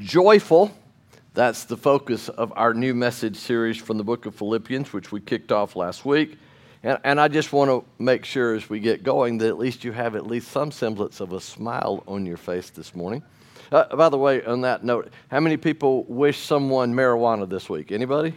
joyful. That's the focus of our new message series from the book of Philippians, which we kicked off last week. And I just want to make sure as we get going that at least you have at least some semblance of a smile on your face this morning. By the way, on that note, how many people wish someone marijuana this week? Anybody?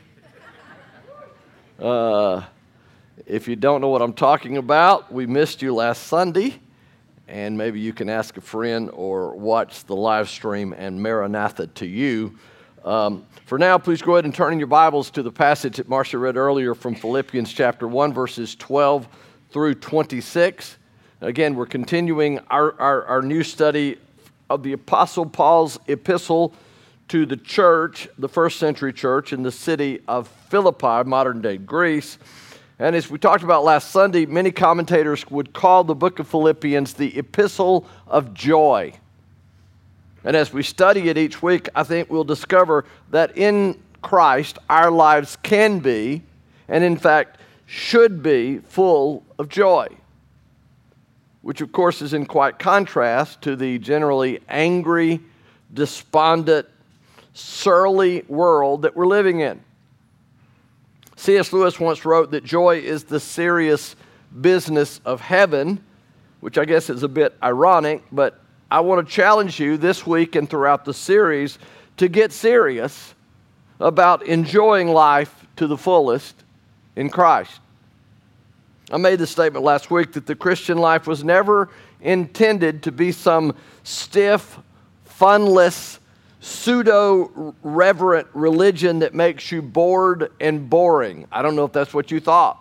If you don't know what I'm talking about, we missed you last Sunday. And maybe you can ask a friend or watch the live stream and Maranatha to you. For now, please go ahead and turn in your Bibles to the passage that Marcia read earlier from Philippians chapter 1, verses 12 through 26. Again, we're continuing our new study of the Apostle Paul's epistle to the church, the first century church in the city of Philippi, modern-day Greece. And as we talked about last Sunday, many commentators would call the book of Philippians the epistle of joy. And as we study it each week, I think we'll discover that in Christ, our lives can be, and in fact, should be full of joy. Which, of course, is in quite contrast to the generally angry, despondent, surly world that we're living in. C.S. Lewis once wrote that joy is the serious business of heaven, which I guess is a bit ironic, but I want to challenge you this week and throughout the series to get serious about enjoying life to the fullest in Christ. I made the statement last week that the Christian life was never intended to be some stiff, funless, pseudo-reverent religion that makes you bored and boring. I don't know if that's what you thought.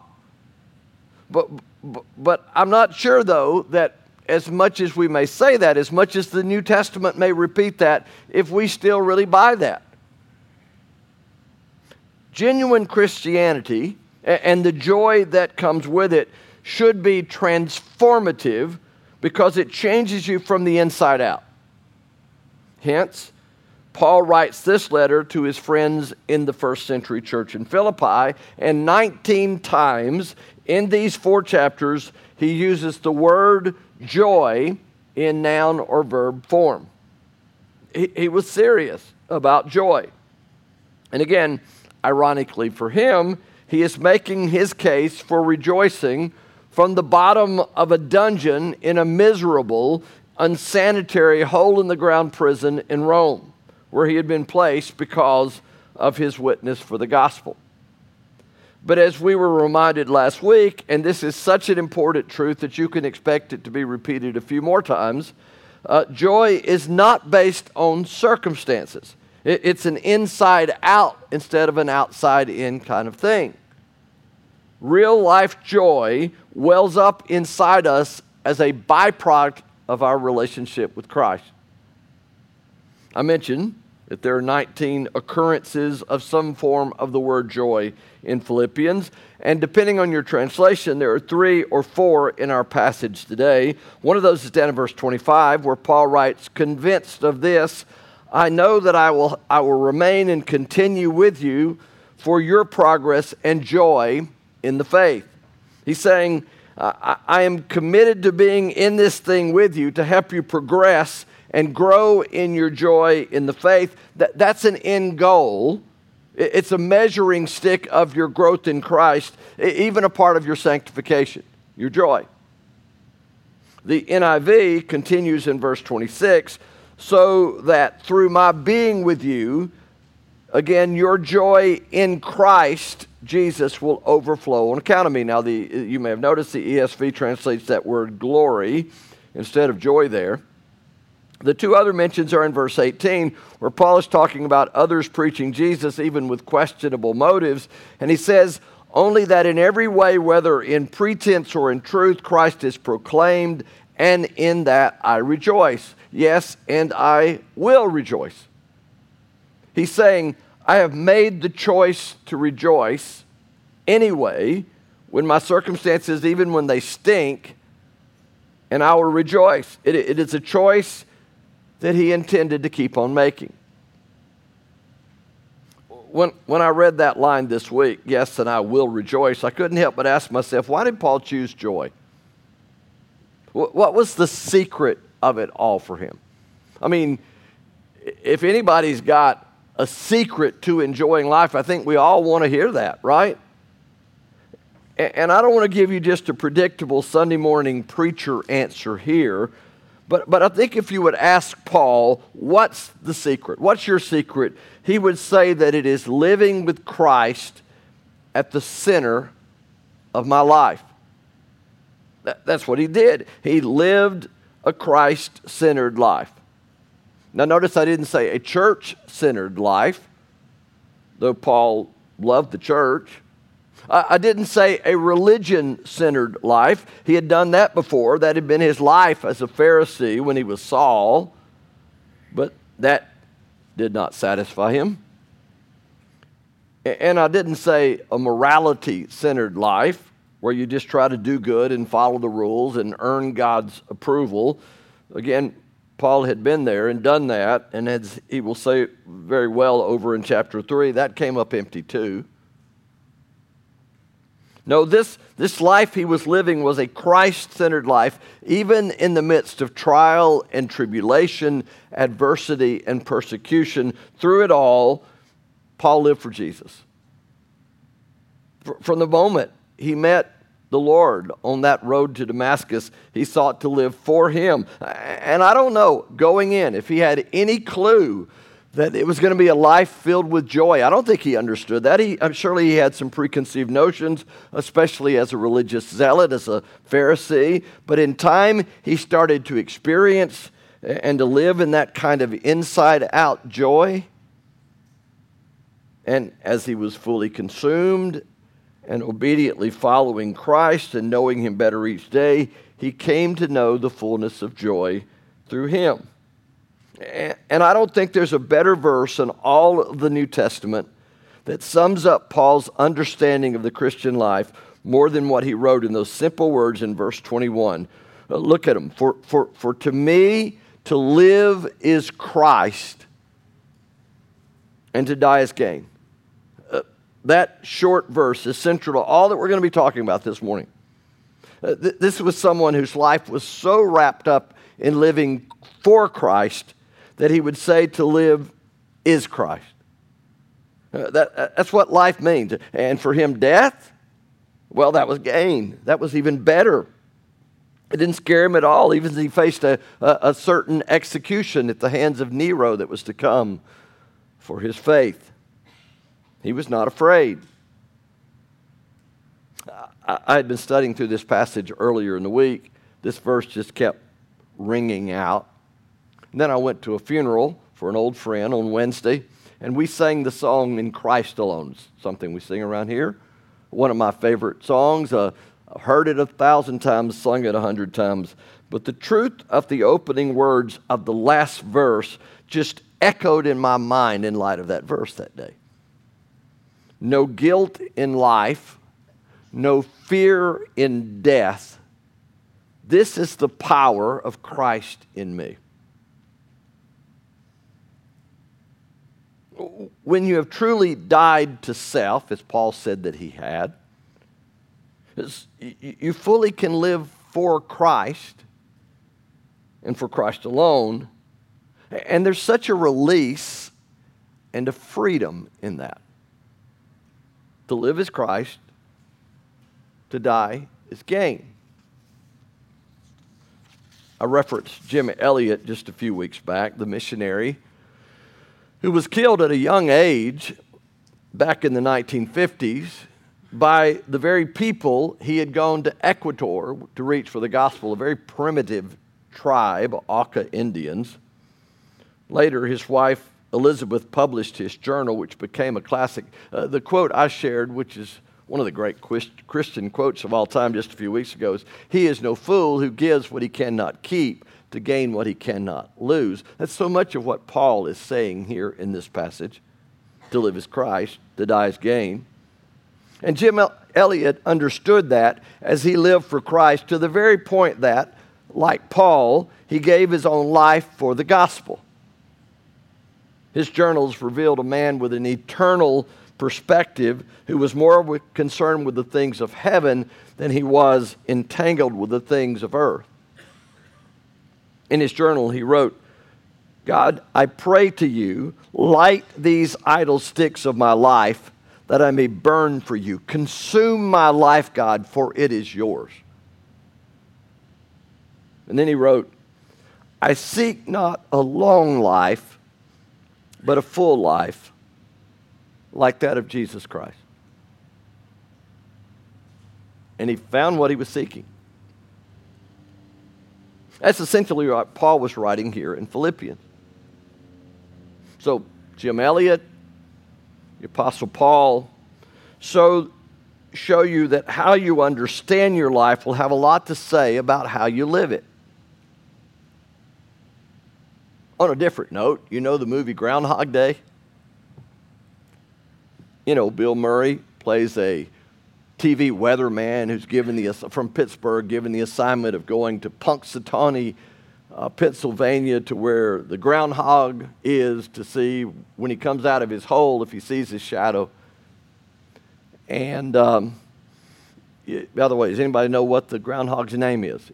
But I'm not sure, though, that as much as we may say that, as much as the New Testament may repeat that, if we still really buy that. Genuine Christianity and the joy that comes with it should be transformative because it changes you from the inside out. Hence, Paul writes this letter to his friends in the first century church in Philippi, and 19 times in these 4 chapters, he uses the word joy in noun or verb form. He was serious about joy. And again, ironically for him, he is making his case for rejoicing from the bottom of a dungeon in a miserable, unsanitary, hole-in-the-ground prison in Rome, where he had been placed because of his witness for the gospel. But as we were reminded last week, and this is such an important truth that you can expect it to be repeated a few more times, joy is not based on circumstances. It's an inside-out instead of an outside-in kind of thing. Real-life joy wells up inside us as a byproduct of our relationship with Christ. I mentioned that there are 19 occurrences of some form of the word joy in Philippians, and depending on your translation, there are 3 or 4 in our passage today. One of those is down in verse 25, where Paul writes, "Convinced of this, I know that I will remain and continue with you for your progress and joy in the faith." He's saying, I am committed to being in this thing with you to help you progress and grow in your joy in the faith. That's an end goal. It's a measuring stick of your growth in Christ, even a part of your sanctification, your joy. The NIV continues in verse 26, "So that through my being with you, again, your joy in Christ Jesus will overflow on account of me." Now, you may have noticed the ESV translates that word glory instead of joy there. The 2 other mentions are in verse 18, where Paul is talking about others preaching Jesus even with questionable motives. And he says, "Only that in every way, whether in pretense or in truth, Christ is proclaimed, and in that I rejoice. Yes, and I will rejoice." He's saying, I have made the choice to rejoice anyway, when my circumstances, even when they stink, and I will rejoice. It is a choice that he intended to keep on making. When I read that line this week, yes, and I will rejoice, I couldn't help but ask myself, why did Paul choose joy? What was the secret of it all for him? I mean, If anybody's got a secret to enjoying life, I think we all want to hear that, right? And I don't want to give you just a predictable Sunday morning preacher answer here, but I think if you would ask Paul, what's the secret? What's your secret? He would say that it is living with Christ at the center of my life. That's what he did. He lived a Christ-centered life. Now notice I didn't say a church-centered life, though Paul loved the church. I didn't say a religion-centered life. He had done that before. That had been his life as a Pharisee when he was Saul. But that did not satisfy him. And I didn't say a morality-centered life where you just try to do good and follow the rules and earn God's approval. Again, Paul had been there and done that, and as he will say very well over in chapter 3, that came up empty too. No, this life he was living was a Christ-centered life, even in the midst of trial and tribulation, adversity and persecution. Through it all, Paul lived for Jesus. From the moment he met the Lord on that road to Damascus, he sought to live for him. And I don't know, going in, if he had any clue that it was going to be a life filled with joy. I don't think he understood that. Surely he had some preconceived notions, especially as a religious zealot, as a Pharisee. But in time, he started to experience and to live in that kind of inside-out joy. And as he was fully consumed and obediently following Christ and knowing him better each day, he came to know the fullness of joy through him. And I don't think there's a better verse in all of the New Testament that sums up Paul's understanding of the Christian life more than what he wrote in those simple words in verse 21. Look at them. For to me, to live is Christ, and to die is gain. That short verse is central to all that we're going to be talking about this morning. This was someone whose life was so wrapped up in living for Christ that he would say to live is Christ. That's what life means. And for him, death, well, that was gain. That was even better. It didn't scare him at all, even as he faced a certain execution at the hands of Nero that was to come for his faith. He was not afraid. I had been studying through this passage earlier in the week. This verse just kept ringing out. And then I went to a funeral for an old friend on Wednesday, and we sang the song In Christ Alone, something we sing around here. One of my favorite songs. I've heard it 1,000 times, sung it 100 times. But the truth of the opening words of the last verse just echoed in my mind in light of that verse that day. No guilt in life, no fear in death. This is the power of Christ in me. When you have truly died to self, as Paul said that he had, you fully can live for Christ and for Christ alone. And there's such a release and a freedom in that. To live is Christ, to die is gain. I referenced Jim Elliot just a few weeks back, the missionary who was killed at a young age back in the 1950s by the very people he had gone to Ecuador to reach for the gospel, a very primitive tribe, Auca Indians. Later, his wife Elizabeth published his journal, which became a classic. The quote I shared, which is one of the great Christian quotes of all time just a few weeks ago, is, "He is no fool who gives what he cannot keep to gain what he cannot lose." That's so much of what Paul is saying here in this passage. To live is Christ, to die is gain. And Jim Elliot understood that as he lived for Christ to the very point that, like Paul, he gave his own life for the gospel. His journals revealed a man with an eternal perspective who was more concerned with the things of heaven than he was entangled with the things of earth. In his journal, he wrote, God, I pray to you, light these idle sticks of my life that I may burn for you. Consume my life, God, for it is yours. And then he wrote, I seek not a long life, but a full life like that of Jesus Christ. And he found what he was seeking. That's essentially what Paul was writing here in Philippians. So, Jim Elliot, the Apostle Paul, show you that how you understand your life will have a lot to say about how you live it. On a different note, you know the movie Groundhog Day? You know, Bill Murray plays a TV weatherman who's from Pittsburgh, given the assignment of going to Punxsutawney, Pennsylvania, to where the groundhog is, to see when he comes out of his hole if he sees his shadow. And by the way, does anybody know what the groundhog's name is?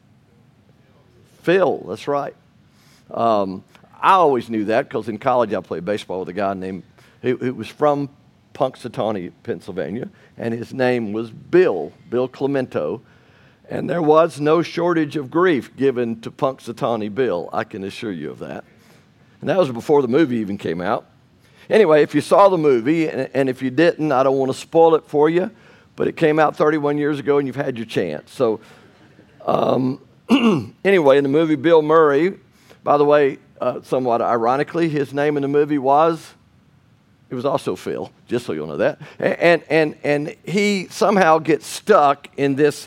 Phil, that's right. I always knew that because in college I played baseball with a guy named, who was from Punxsutawney, Pennsylvania, and his name was Bill Clemento, and there was no shortage of grief given to Punxsutawney Bill, I can assure you of that. And that was before the movie even came out. Anyway, if you saw the movie, and if you didn't, I don't want to spoil it for you, but it came out 31 years ago and you've had your chance. So anyway, in the movie, Bill Murray, by the way, somewhat ironically, his name in the movie was... It was also Phil, just so you'll know that. And he somehow gets stuck in this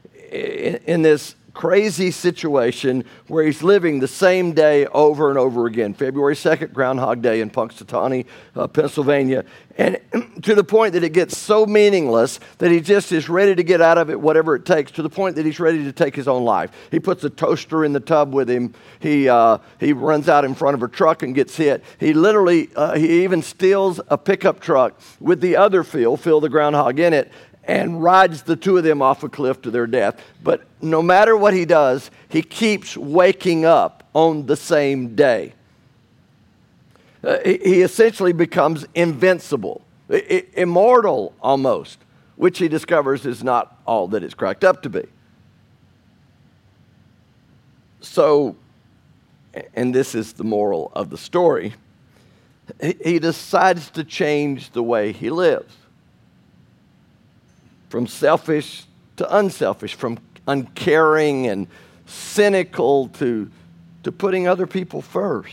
crazy situation where he's living the same day over and over again. February 2nd, Groundhog Day in Punxsutawney, Pennsylvania. And to the point that it gets so meaningless that he just is ready to get out of it, whatever it takes, to the point that he's ready to take his own life. He puts a toaster in the tub with him. He runs out in front of a truck and gets hit. He literally, he even steals a pickup truck with the other Phil the groundhog, in it, and rides the two of them off a cliff to their death. But no matter what he does, he keeps waking up on the same day. He essentially becomes invincible, immortal almost, which he discovers is not all that it's cracked up to be. So, and this is the moral of the story, he decides to change the way he lives. From selfish to unselfish, from uncaring and cynical to putting other people first.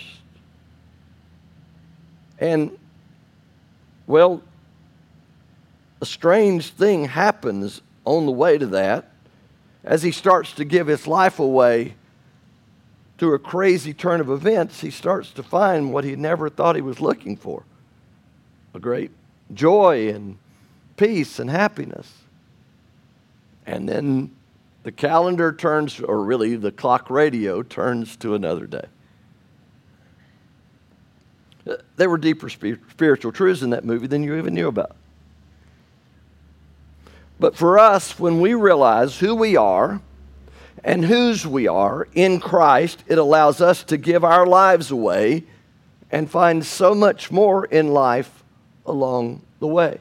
And, well, a strange thing happens on the way to that as he starts to give his life away to a crazy turn of events. He starts to find what he never thought he was looking for, a great joy and peace and happiness. And then the calendar turns, or really the clock radio turns to another day. There were deeper spiritual truths in that movie than you even knew about. But for us, when we realize who we are and whose we are in Christ, it allows us to give our lives away and find so much more in life along the way.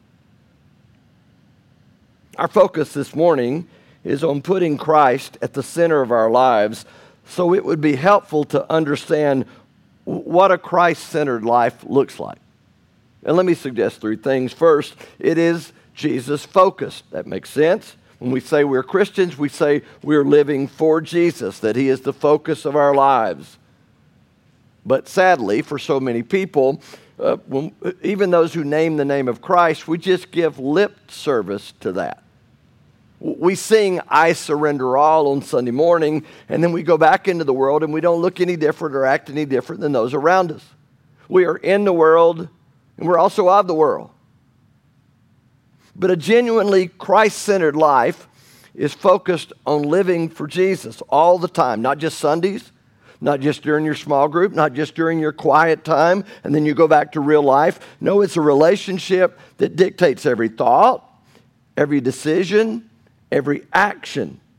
Our focus this morning is on putting Christ at the center of our lives, so it would be helpful to understand what a Christ-centered life looks like. And let me suggest three things. First, it is Jesus-focused. That makes sense. When we say we're Christians, we say we're living for Jesus, that He is the focus of our lives. But sadly, for so many people, even those who name the name of Christ, we just give lip service to that. We sing, I surrender all on Sunday morning, and then we go back into the world and we don't look any different or act any different than those around us. We are in the world, and we're also of the world. But a genuinely Christ-centered life is focused on living for Jesus all the time, not just Sundays, not just during your small group, not just during your quiet time, and then you go back to real life. No, it's a relationship that dictates every thought, every decision, every action.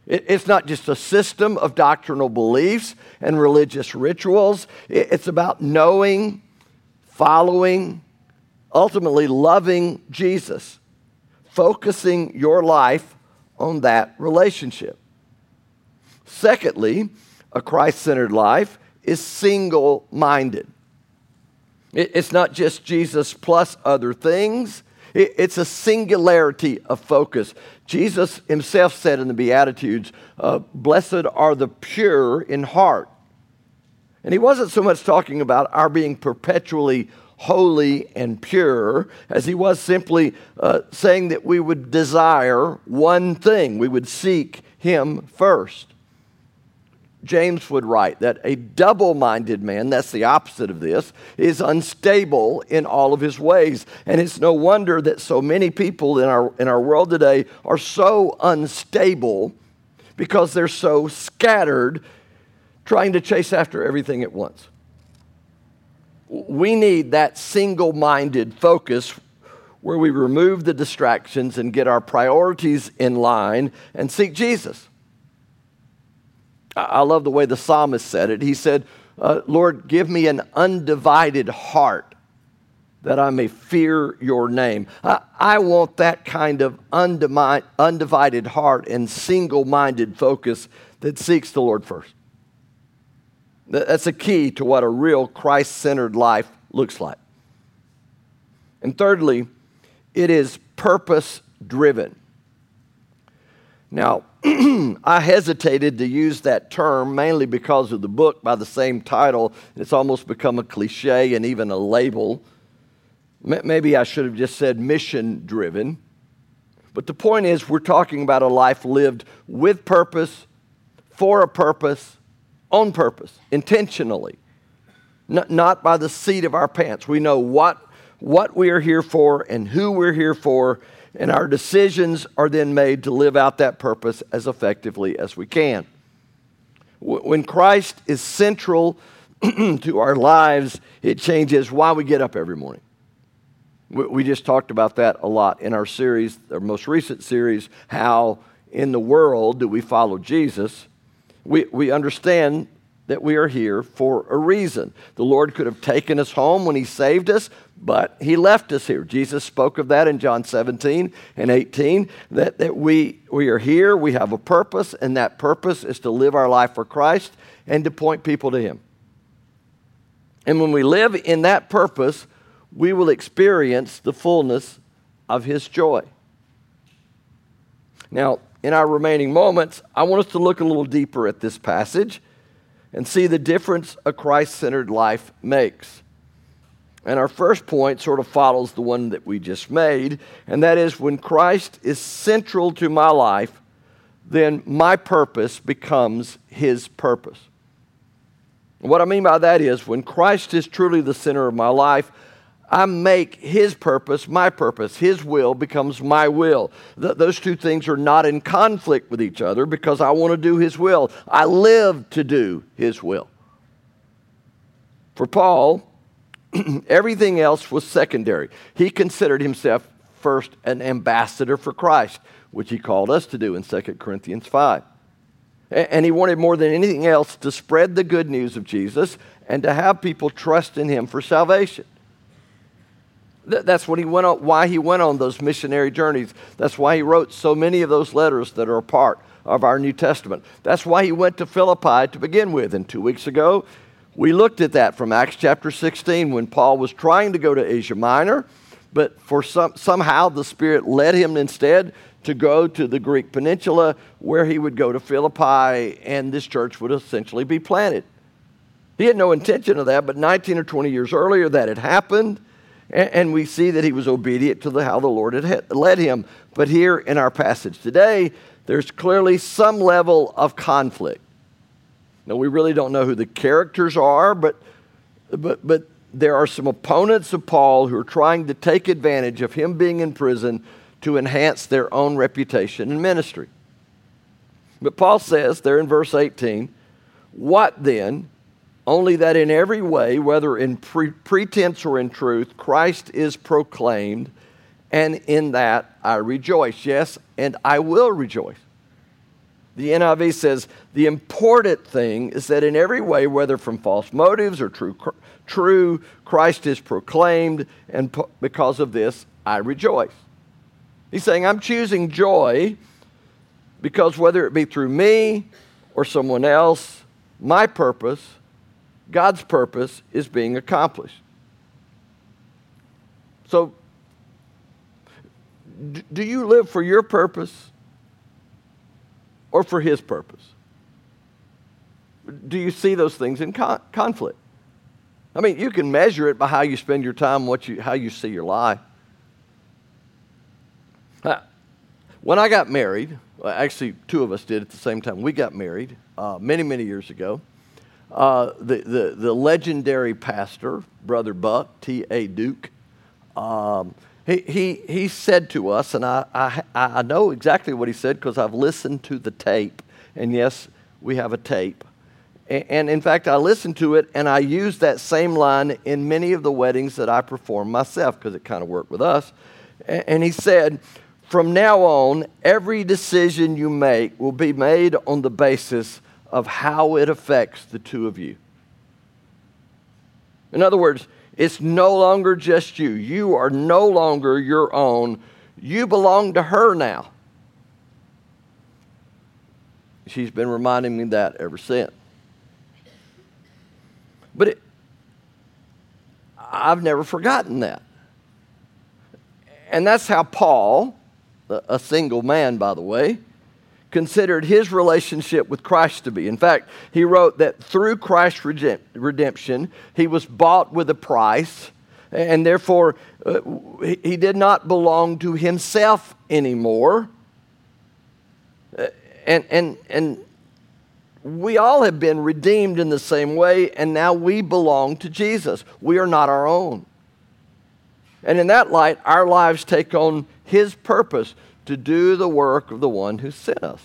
It's not just a system of doctrinal beliefs and religious rituals. It's about knowing, following, ultimately loving Jesus, focusing your life on that relationship. Secondly, a Christ-centered life is single-minded. It's not just Jesus plus other things. It's a singularity of focus. Jesus himself said in the Beatitudes, blessed are the pure in heart. And he wasn't so much talking about our being perpetually holy and pure as he was simply saying that we would desire one thing. We would seek him first. James would write that a double-minded man, that's the opposite of this, is unstable in all of his ways. And it's no wonder that so many people in our world today are so unstable because they're so scattered, trying to chase after everything at once. We need that single-minded focus where we remove the distractions and get our priorities in line and seek Jesus. I love the way the psalmist said it. He said, Lord, give me an undivided heart that I may fear your name. I want that kind of undivided heart and single-minded focus that seeks the Lord first. That's a key to what a real Christ-centered life looks like. And thirdly, it is purpose-driven. Now, I hesitated to use that term mainly because of the book by the same title. It's almost become a cliche and even a label. Maybe I should have just said mission-driven. But the point is, we're talking about a life lived with purpose, for a purpose, on purpose, intentionally. Not by the seat of our pants. We know what we are here for and who we're here for, and our decisions are then made to live out that purpose as effectively as we can. When Christ is central to our lives, it changes why we get up every morning. We just talked about that a lot in our series, our most recent series, how in the world do we follow Jesus. We understand that we are here for a reason. The Lord could have taken us home when he saved us, but he left us here. Jesus spoke of that in John 17 and 18, that we are here, we have a purpose, and that purpose is to live our life for Christ and to point people to him. And when we live in that purpose, we will experience the fullness of his joy. Now, in our remaining moments, I want us to look a little deeper at this passage and see the difference a Christ-centered life makes. And our first point sort of follows the one that we just made, and that is when Christ is central to my life, then my purpose becomes his purpose. And what I mean by that is when Christ is truly the center of my life, I make his purpose my purpose. His will becomes my will. Those two things are not in conflict with each other because I want to do his will. I live to do his will. For Paul, everything else was secondary. He considered himself first an ambassador for Christ, which he called us to do in 2 Corinthians 5. And he wanted more than anything else to spread the good news of Jesus and to have people trust in him for salvation. That's what he went on, why he went on those missionary journeys. That's why he wrote so many of those letters that are a part of our New Testament. That's why he went to Philippi to begin with. And 2 weeks ago, we looked at that from Acts chapter 16 when Paul was trying to go to Asia Minor, but for somehow the Spirit led him instead to go to the Greek peninsula where he would go to Philippi and this church would essentially be planted. He had no intention of that, but 19 or 20 years earlier that had happened. And we see that he was obedient to how the Lord had led him. But here in our passage today, there's clearly some level of conflict. Now, we really don't know who the characters are, but there are some opponents of Paul who are trying to take advantage of him being in prison to enhance their own reputation and ministry. But Paul says there in verse 18, "What then? Only that in every way, whether in pretense or in truth, Christ is proclaimed, and in that I rejoice." Yes, and I will rejoice. The NIV says, the important thing is that in every way, whether from false motives or true, Christ is proclaimed, and because of this, I rejoice. He's saying, I'm choosing joy because whether it be through me or someone else, my purpose, God's purpose, is being accomplished. So, do you live for your purpose or for His purpose? Do you see those things in conflict? I mean, you can measure it by how you spend your time, how you see your life. When I got married, actually two of us did at the same time. We got married many, many years ago. The legendary pastor, Brother Buck, T.A. Duke, he said to us, and I know exactly what he said because I've listened to the tape. And yes, we have a tape. And in fact, I listened to it, and I used that same line in many of the weddings that I performed myself because it kind of worked with us. And he said, from now on, every decision you make will be made on the basis of how it affects the two of you. In other words, it's no longer just you. You are no longer your own. You belong to her now. She's been reminding me that ever since. But I've never forgotten that. And that's how Paul, a single man, by the way, considered his relationship with Christ to be. In fact, he wrote that through Christ's redemption, he was bought with a price, and therefore he did not belong to himself anymore. And we all have been redeemed in the same way, and now we belong to Jesus. We are not our own. And in that light, our lives take on His purpose to do the work of the one who sent us.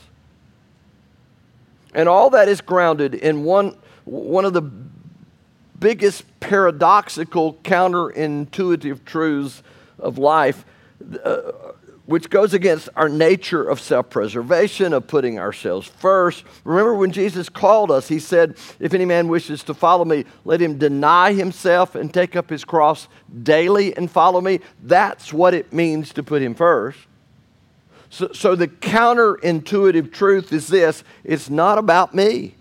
And all that is grounded in one of the biggest paradoxical, counterintuitive truths of life, which goes against our nature of self-preservation, of putting ourselves first. Remember when Jesus called us, He said, if any man wishes to follow me, let him deny himself and take up his cross daily and follow me. That's what it means to put Him first. So the counterintuitive truth is this: it's not about me.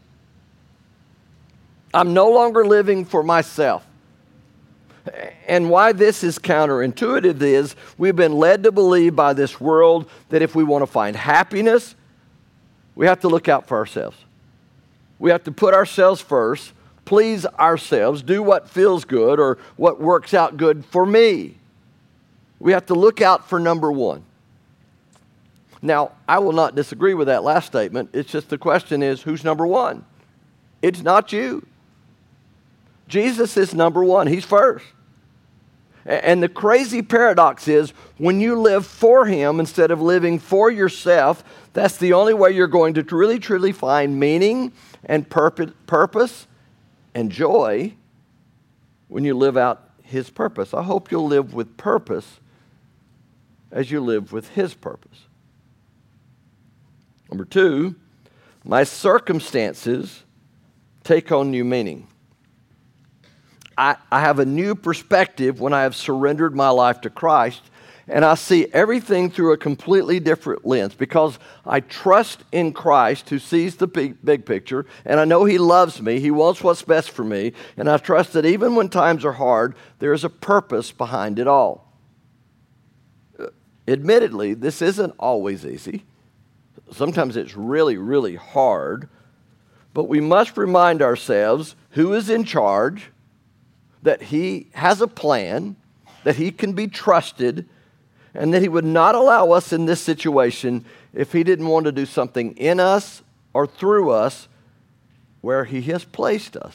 I'm no longer living for myself. And why this is counterintuitive is we've been led to believe by this world that if we want to find happiness, we have to look out for ourselves. We have to put ourselves first, please ourselves, do what feels good or what works out good for me. We have to look out for number one. Now, I will not disagree with that last statement. It's just the question is, who's number one? It's not you. Jesus is number one. He's first. And the crazy paradox is when you live for Him instead of living for yourself, that's the only way you're going to really, truly find meaning and purpose and joy when you live out His purpose. I hope you'll live with purpose as you live with His purpose. Number two, my circumstances take on new meaning. I have a new perspective when I have surrendered my life to Christ, and I see everything through a completely different lens because I trust in Christ who sees the big picture, and I know He loves me. He wants what's best for me, and I trust that even when times are hard, there is a purpose behind it all. Admittedly, this isn't always easy. Sometimes it's really, really hard, but we must remind ourselves who is in charge, that He has a plan, that He can be trusted, and that He would not allow us in this situation if He didn't want to do something in us or through us where He has placed us.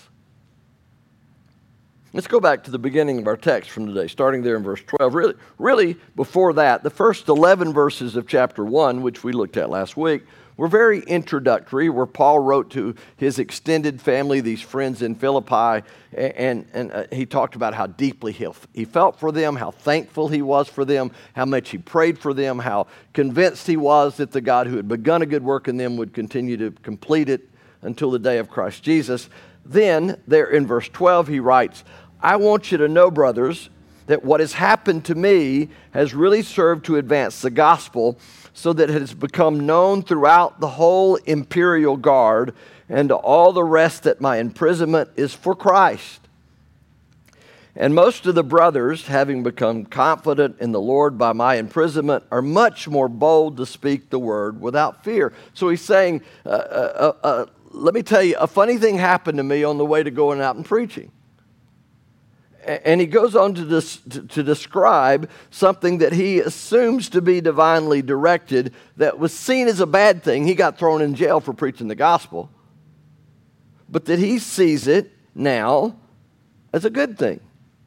Let's go back to the beginning of our text from today, starting there in verse 12. Really, before that, the first 11 verses of chapter 1, which we looked at last week, were very introductory, where Paul wrote to his extended family, these friends in Philippi, and he talked about how deeply he felt for them, how thankful he was for them, how much he prayed for them, how convinced he was that the God who had begun a good work in them would continue to complete it until the day of Christ Jesus. Then, there in verse 12, he writes, I want you to know, brothers, that what has happened to me has really served to advance the gospel, so that it has become known throughout the whole imperial guard and to all the rest that my imprisonment is for Christ. And most of the brothers, having become confident in the Lord by my imprisonment, are much more bold to speak the word without fear. So he's saying, let me tell you, a funny thing happened to me on the way to going out and preaching. And he goes on to describe something that he assumes to be divinely directed that was seen as a bad thing. He got thrown in jail for preaching the gospel. But that he sees it now as a good thing.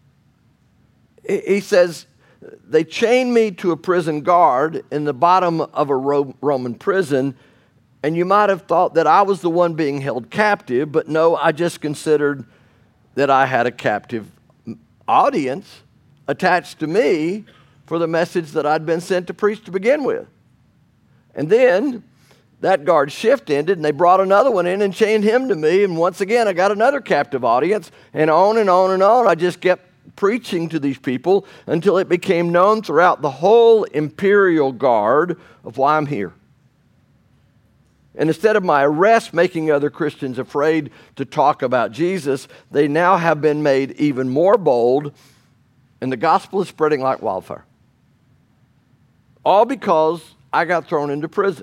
He says, they chained me to a prison guard in the bottom of a Roman prison, and you might have thought that I was the one being held captive, but no, I just considered that I had a captive audience attached to me for the message that I'd been sent to preach to begin with. And then that guard shift ended, and they brought another one in and chained him to me, and once again I got another captive audience, and on and on and on. I just kept preaching to these people until it became known throughout the whole imperial guard of why I'm here. And instead of my arrest making other Christians afraid to talk about Jesus, they now have been made even more bold, and the gospel is spreading like wildfire. All because I got thrown into prison.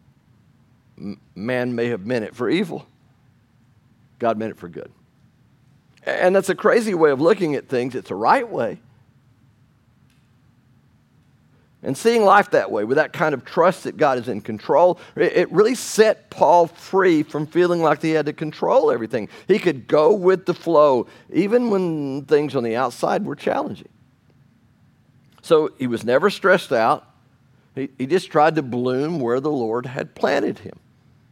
Man may have meant it for evil. God meant it for good. And that's a crazy way of looking at things. It's a right way. And seeing life that way, with that kind of trust that God is in control, it really set Paul free from feeling like he had to control everything. He could go with the flow, even when things on the outside were challenging. So he was never stressed out. He just tried to bloom where the Lord had planted him.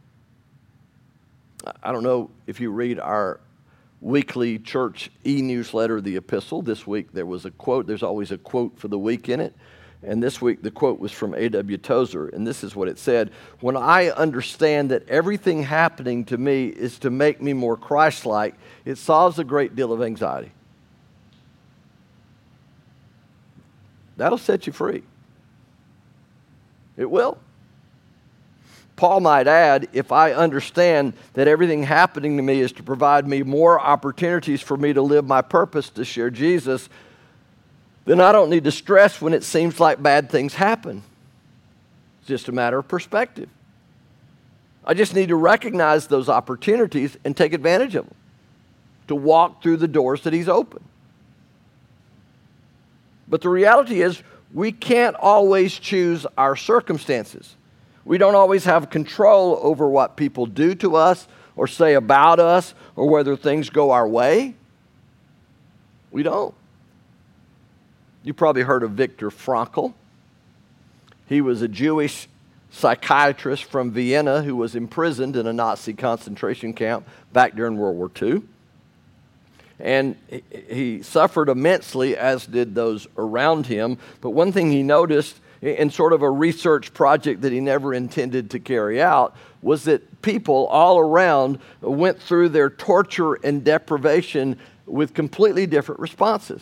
I don't know if you read our weekly church e-newsletter, The Epistle. This week there was a quote. There's always a quote for the week in it. And this week, the quote was from A.W. Tozer, and this is what it said: when I understand that everything happening to me is to make me more Christ-like, it solves a great deal of anxiety. That'll set you free. It will. Paul might add, if I understand that everything happening to me is to provide me more opportunities for me to live my purpose to share Jesus, then I don't need to stress when it seems like bad things happen. It's just a matter of perspective. I just need to recognize those opportunities and take advantage of them, to walk through the doors that He's opened. But the reality is, we can't always choose our circumstances. We don't always have control over what people do to us or say about us or whether things go our way. We don't. You probably heard of Viktor Frankl. He was a Jewish psychiatrist from Vienna who was imprisoned in a Nazi concentration camp back during World War II. And he suffered immensely, as did those around him. But one thing he noticed in sort of a research project that he never intended to carry out was that people all around went through their torture and deprivation with completely different responses.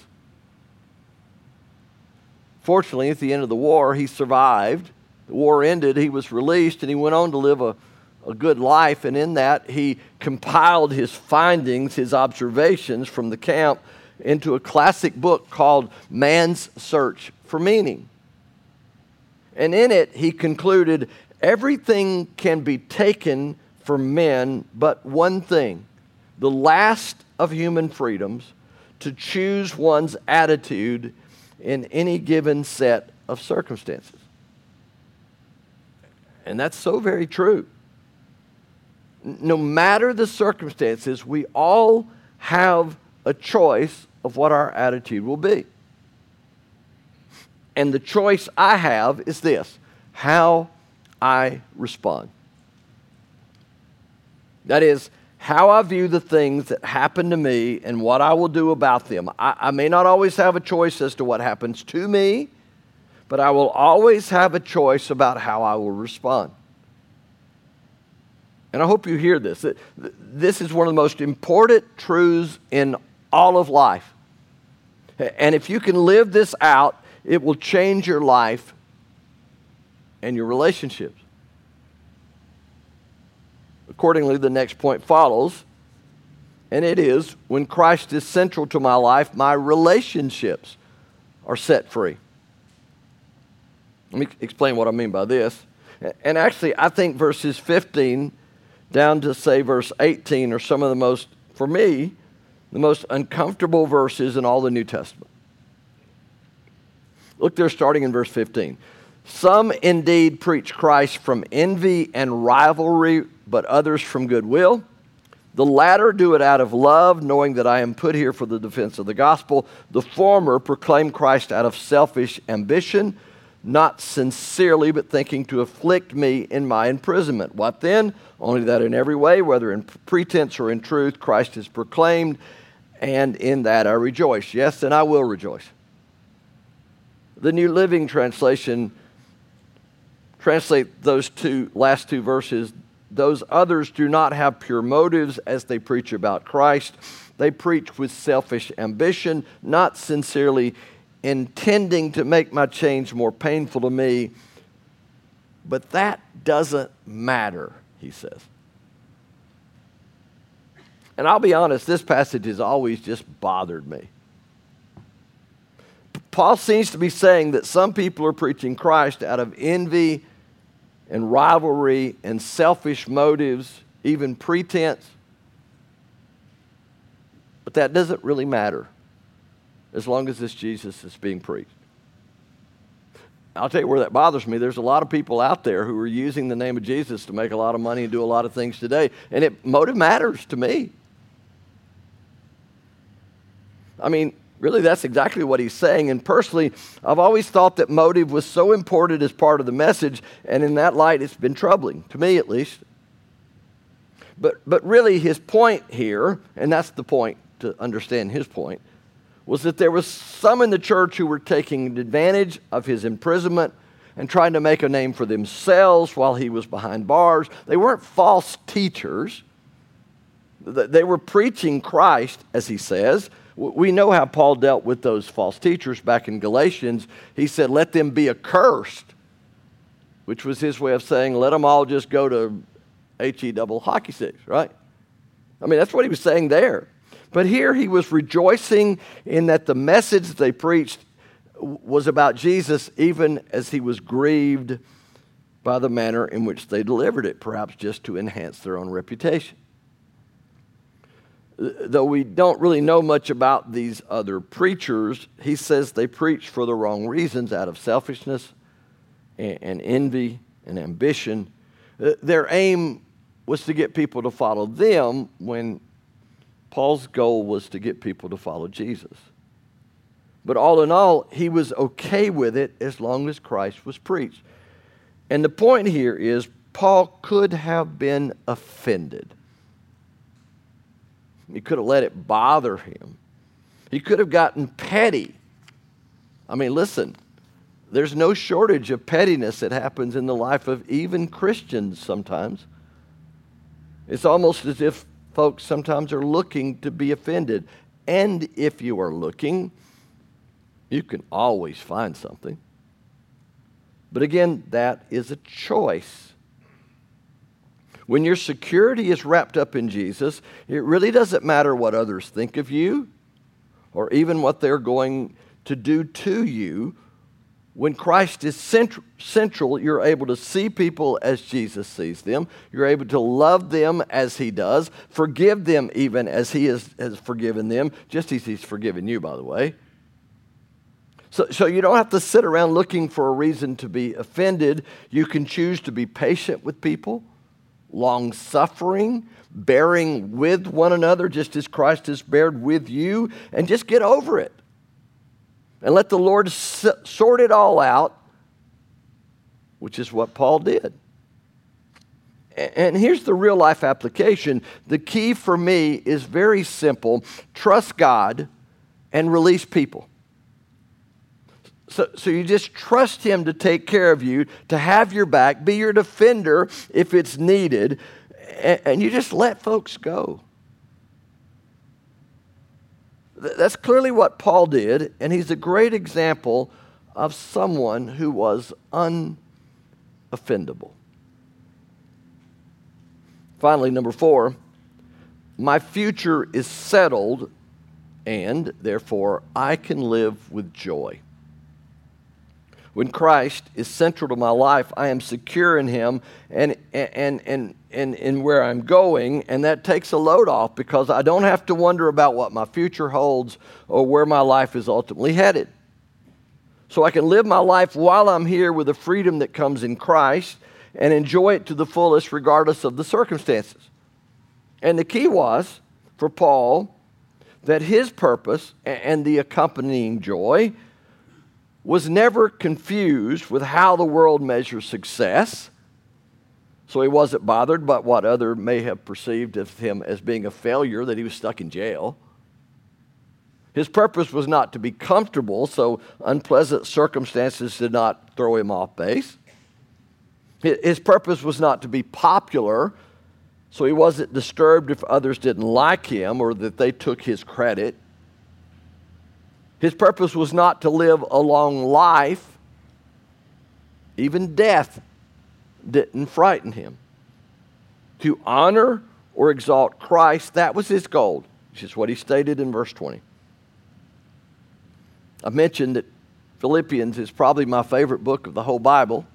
Fortunately, at the end of the war, he survived. The war ended, he was released, and he went on to live a good life. And in that, he compiled his findings, his observations from the camp into a classic book called Man's Search for Meaning. And in it, he concluded, everything can be taken from men but one thing, the last of human freedoms, to choose one's attitude in any given set of circumstances. And that's so very true. No matter the circumstances, we all have a choice of what our attitude will be. And the choice I have is this: how I respond. That is, how I view the things that happen to me and what I will do about them. I may not always have a choice as to what happens to me, but I will always have a choice about how I will respond. And I hope you hear this. This is one of the most important truths in all of life. And if you can live this out, it will change your life and your relationships. Accordingly, the next point follows, and it is, when Christ is central to my life, my relationships are set free. Let me explain what I mean by this. And actually, I think verses 15 down to, say, verse 18 are some of the most, for me, the most uncomfortable verses in all the New Testament. Look there, starting in verse 15. Some indeed preach Christ from envy and rivalry, but others from goodwill. The latter do it out of love, knowing that I am put here for the defense of the gospel. The former proclaim Christ out of selfish ambition, not sincerely, but thinking to afflict me in my imprisonment. What then? Only that in every way, whether in pretense or in truth, Christ is proclaimed, and in that I rejoice. Yes, and I will rejoice. The New Living Translation translate those last two verses. Those others do not have pure motives as they preach about Christ. They preach with selfish ambition, not sincerely intending to make my change more painful to me. But that doesn't matter, he says. And I'll be honest, this passage has always just bothered me. Paul seems to be saying that some people are preaching Christ out of envy and rivalry and selfish motives, even pretense. But that doesn't really matter as long as this Jesus is being preached. I'll tell you where that bothers me. There's a lot of people out there who are using the name of Jesus to make a lot of money and do a lot of things today. And motive matters to me. I mean, really, that's exactly what he's saying. And personally, I've always thought that motive was so important as part of the message, and in that light, it's been troubling, to me at least. But really, his point here, and that's the point to understand his point, was that there was some in the church who were taking advantage of his imprisonment and trying to make a name for themselves while he was behind bars. They weren't false teachers. They were preaching Christ, as he says. We know how Paul dealt with those false teachers back in Galatians. He said, let them be accursed, which was his way of saying, let them all just go to H-E double hockey sticks, right? I mean, that's what he was saying there. But here he was rejoicing in that the message they preached was about Jesus, even as he was grieved by the manner in which they delivered it, perhaps just to enhance their own reputation. Though we don't really know much about these other preachers, he says they preach for the wrong reasons, out of selfishness and envy and ambition. Their aim was to get people to follow them when Paul's goal was to get people to follow Jesus. But all in all, he was okay with it as long as Christ was preached. And the point here is Paul could have been offended. He could have let it bother him. He could have gotten petty. I mean, listen, there's no shortage of pettiness that happens in the life of even Christians sometimes. It's almost as if folks sometimes are looking to be offended. And if you are looking, you can always find something. But again, that is a choice. When your security is wrapped up in Jesus, it really doesn't matter what others think of you or even what they're going to do to you. When Christ is central, you're able to see people as Jesus sees them. You're able to love them as he does, forgive them even as he has forgiven them, just as he's forgiven you, by the way. So you don't have to sit around looking for a reason to be offended. You can choose to be patient with people, long-suffering, bearing with one another just as Christ has bared with you, and just get over it. And let the Lord sort it all out, which is what Paul did. And here's the real life application. The key for me is very simple. Trust God and release people. So you just trust Him to take care of you, to have your back, be your defender if it's needed, and you just let folks go. That's clearly what Paul did, and he's a great example of someone who was unoffendable. Finally, number 4, my future is settled, and therefore I can live with joy. When Christ is central to my life, I am secure in Him and where I'm going, and that takes a load off because I don't have to wonder about what my future holds or where my life is ultimately headed. So I can live my life while I'm here with the freedom that comes in Christ and enjoy it to the fullest regardless of the circumstances. And the key was, for Paul, that his purpose and the accompanying joy was never confused with how the world measures success. So he wasn't bothered by what others may have perceived of him as being a failure, that he was stuck in jail. His purpose was not to be comfortable, so unpleasant circumstances did not throw him off base. His purpose was not to be popular, so he wasn't disturbed if others didn't like him or that they took his credit. His purpose was not to live a long life. Even death didn't frighten him. To honor or exalt Christ, that was his goal, which is what he stated in verse 20. I mentioned that Philippians is probably my favorite book of the whole Bible.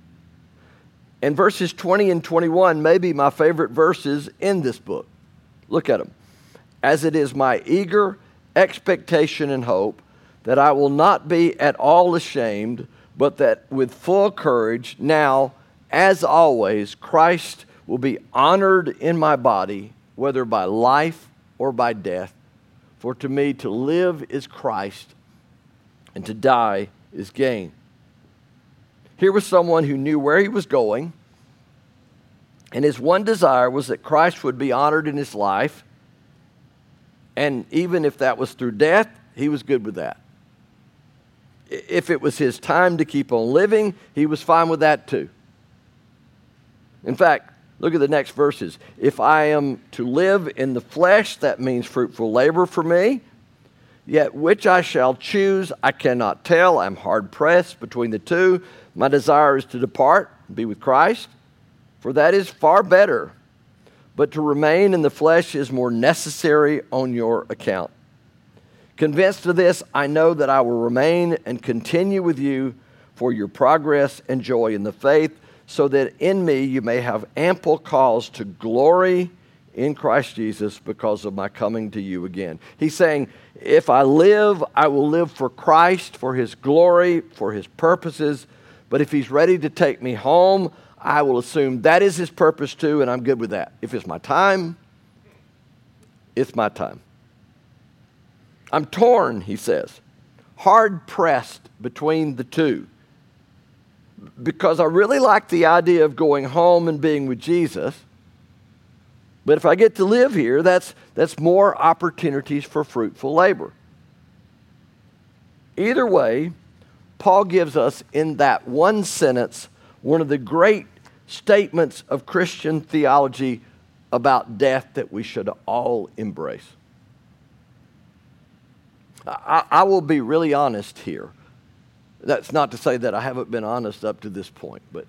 And verses 20 and 21 may be my favorite verses in this book. Look at them. As it is my eager expectation and hope that I will not be at all ashamed, but that with full courage, now, as always, Christ will be honored in my body, whether by life or by death. For to me to live is Christ, and to die is gain. Here was someone who knew where he was going, and his one desire was that Christ would be honored in his life, and even if that was through death, he was good with that. If it was his time to keep on living, he was fine with that too. In fact, look at the next verses. If I am to live in the flesh, that means fruitful labor for me. Yet which I shall choose, I cannot tell. I'm hard pressed between the two. My desire is to depart and be with Christ, for that is far better. But to remain in the flesh is more necessary on your account. Convinced of this, I know that I will remain and continue with you for your progress and joy in the faith, so that in me you may have ample cause to glory in Christ Jesus because of my coming to you again. He's saying, if I live, I will live for Christ, for His glory, for His purposes. But if He's ready to take me home, I will assume that is His purpose too, and I'm good with that. If it's my time, it's my time. I'm torn, he says, hard pressed between the two, because I really like the idea of going home and being with Jesus. But if I get to live here, that's more opportunities for fruitful labor. Either way, Paul gives us in that one sentence one of the great statements of Christian theology about death that we should all embrace. I will be really honest here. That's not to say that I haven't been honest up to this point, but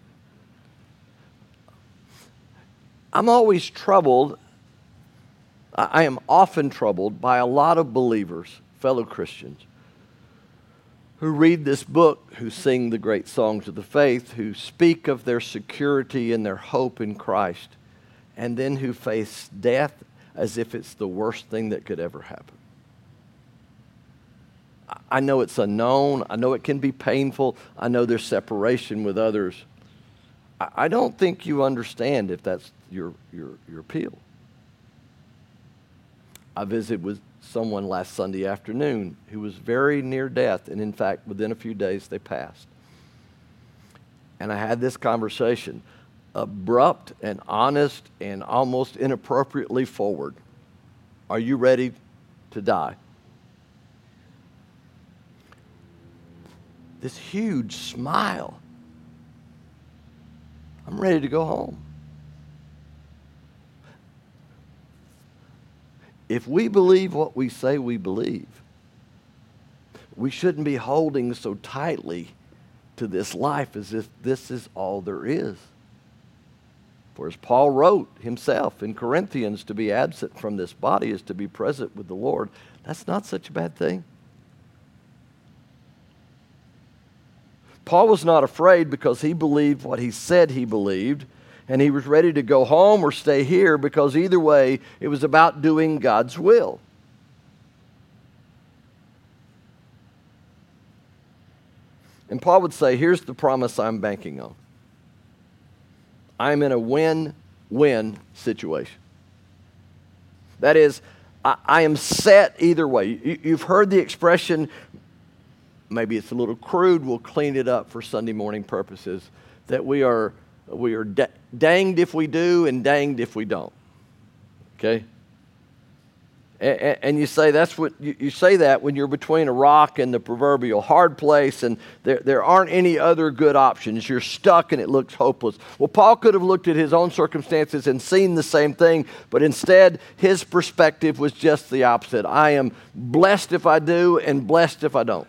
I'm always troubled. I am often troubled by a lot of believers, fellow Christians, who read this book, who sing the great songs of the faith, who speak of their security and their hope in Christ, and then who face death as if it's the worst thing that could ever happen. I know it's unknown. I know it can be painful. I know there's separation with others. I don't think you understand if that's your appeal. I visited with someone last Sunday afternoon who was very near death, and in fact, within a few days, they passed. And I had this conversation. abrupt and honest and almost inappropriately forward. Are you ready to die? This huge smile. I'm ready to go home. If we believe what we say we believe, we shouldn't be holding so tightly to this life as if this is all there is. For as Paul wrote himself in Corinthians, to be absent from this body is to be present with the Lord. That's not such a bad thing. Paul was not afraid because he believed what he said he believed, and he was ready to go home or stay here because either way, it was about doing God's will. And Paul would say, here's the promise I'm banking on. I'm in a win-win situation. That is, I am set either way. You've heard the expression, maybe it's a little crude, we'll clean it up for Sunday morning purposes, that we are danged if we do and danged if we don't. Okay? And you say that's what you say that when you're between a rock and the proverbial hard place, and there aren't any other good options. You're stuck and it looks hopeless. Well, Paul could have looked at his own circumstances and seen the same thing, but instead his perspective was just the opposite. I am blessed if I do and blessed if I don't.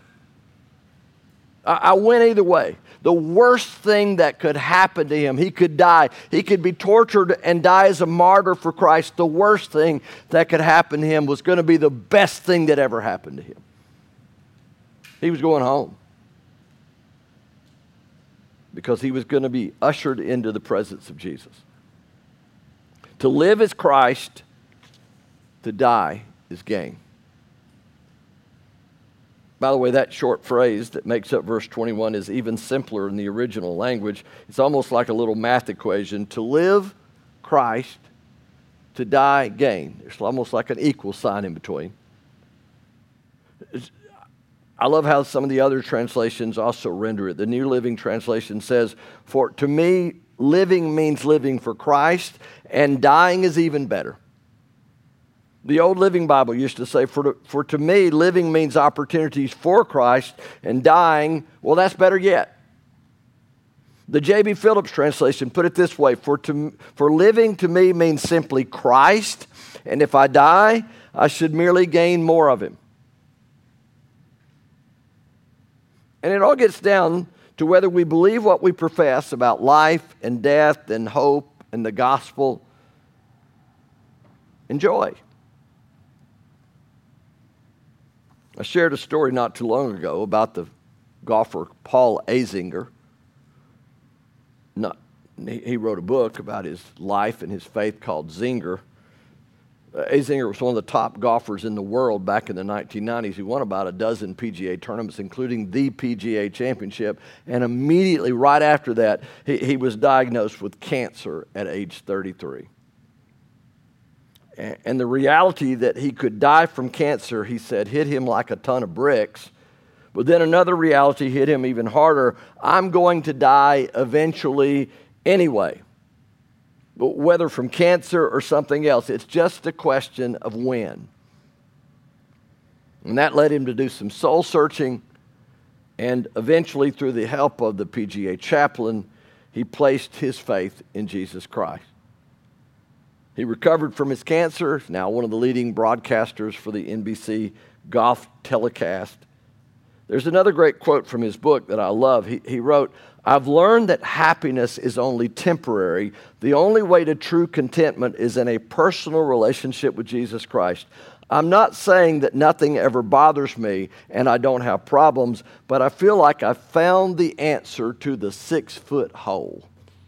I win either way. The worst thing that could happen to him, he could die. He could be tortured and die as a martyr for Christ. The worst thing that could happen to him was going to be the best thing that ever happened to him. He was going home because he was going to be ushered into the presence of Jesus. To live is Christ, to die is gain. By the way, that short phrase that makes up verse 21 is even simpler in the original language. It's almost like a little math equation. To live, Christ. To die, gain. It's almost like an equal sign in between. I love how some of the other translations also render it. The New Living Translation says, "For to me, living means living for Christ, and dying is even better." The Old Living Bible used to say, for to me, living means opportunities for Christ, and dying, well, that's better yet. The J.B. Phillips translation put it this way, for living to me means simply Christ, and if I die, I should merely gain more of Him. And it all gets down to whether we believe what we profess about life and death and hope and the gospel and joy. I shared a story not too long ago about the golfer Paul Azinger. He wrote a book about his life and his faith called Zinger. Azinger was one of the top golfers in the world back in the 1990s. He won about a dozen PGA tournaments, including the PGA Championship. And immediately right after that, he was diagnosed with cancer at age 33. And the reality that he could die from cancer, he said, hit him like a ton of bricks. But then another reality hit him even harder. I'm going to die eventually anyway. But whether from cancer or something else, it's just a question of when. And that led him to do some soul searching. And eventually, through the help of the PGA chaplain, he placed his faith in Jesus Christ. He recovered from his cancer, now one of the leading broadcasters for the NBC golf telecast. There's another great quote from his book that I love. He wrote, "I've learned that happiness is only temporary. The only way to true contentment is in a personal relationship with Jesus Christ. I'm not saying that nothing ever bothers me and I don't have problems, but I feel like I've found the answer to the 6-foot hole."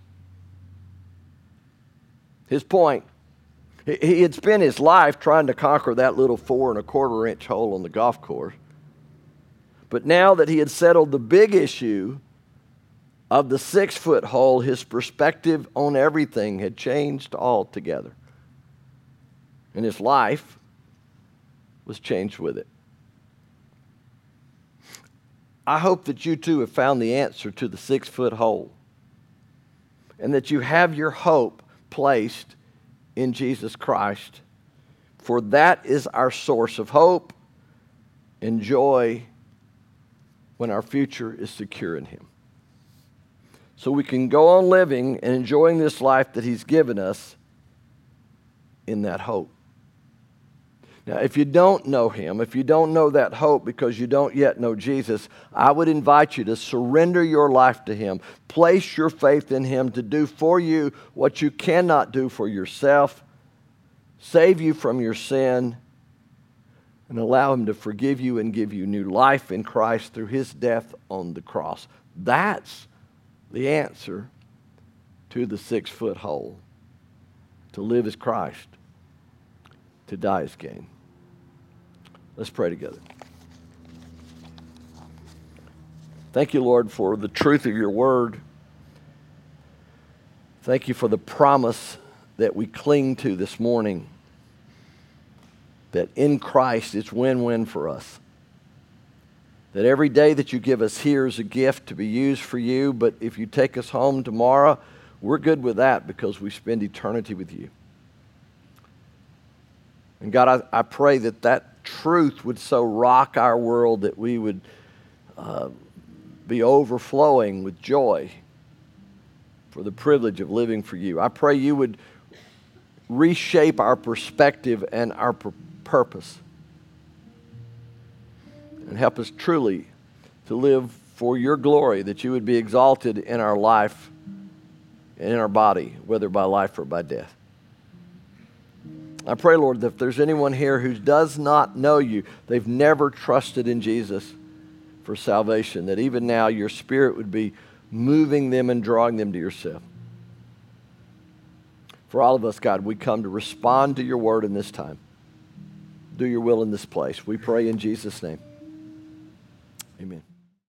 His point, he had spent his life trying to conquer that little 4.25-inch hole on the golf course. But now that he had settled the big issue of the 6-foot hole, his perspective on everything had changed altogether. And his life was changed with it. I hope that you too have found the answer to the 6-foot hole. and that you have your hope placed in Jesus Christ. For that is our source of hope and joy when our future is secure in Him. So we can go on living and enjoying this life that He's given us in that hope. Now, if you don't know Him, if you don't know that hope because you don't yet know Jesus, I would invite you to surrender your life to Him. Place your faith in Him to do for you what you cannot do for yourself, save you from your sin, and allow Him to forgive you and give you new life in Christ through His death on the cross. That's the answer to the 6-foot hole. To live as Christ, to die as gain. Let's pray together. Thank you, Lord, for the truth of your word. Thank you for the promise that we cling to this morning, that in Christ it's win-win for us. That every day that you give us here is a gift to be used for you, but if you take us home tomorrow, we're good with that because we spend eternity with you. And God, I pray that that truth would so rock our world that we would be overflowing with joy for the privilege of living for you. I pray you would reshape our perspective and our purpose and help us truly to live for your glory, that you would be exalted in our life and in our body, whether by life or by death. I pray, Lord, that if there's anyone here who does not know you, they've never trusted in Jesus for salvation, that even now your Spirit would be moving them and drawing them to yourself. For all of us, God, we come to respond to your word in this time. Do your will in this place. We pray in Jesus' name. Amen.